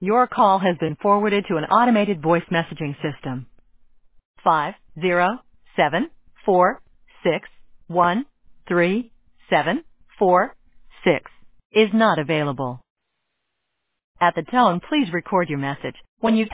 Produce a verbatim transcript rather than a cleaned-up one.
Your call has been forwarded to an automated voice messaging system. Five zero seven four six one three seven four six is not available. At the tone, please record your message. When you